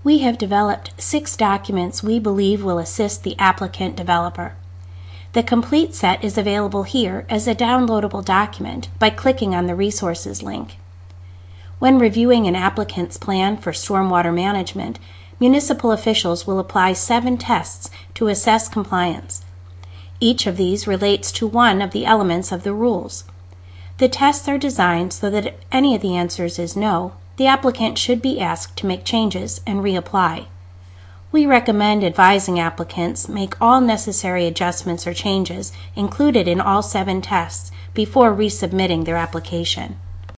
We have developed 6 documents we believe will assist the applicant developer. The complete set is available here as a downloadable document by clicking on the Resources link. When reviewing an applicant's plan for stormwater management, municipal officials will apply 7 tests to assess compliance. Each of these relates to one of the elements of the rules. The tests are designed so that if any of the answers is no, the applicant should be asked to make changes and reapply. We recommend advising applicants make all necessary adjustments or changes included in all 7 tests before resubmitting their application.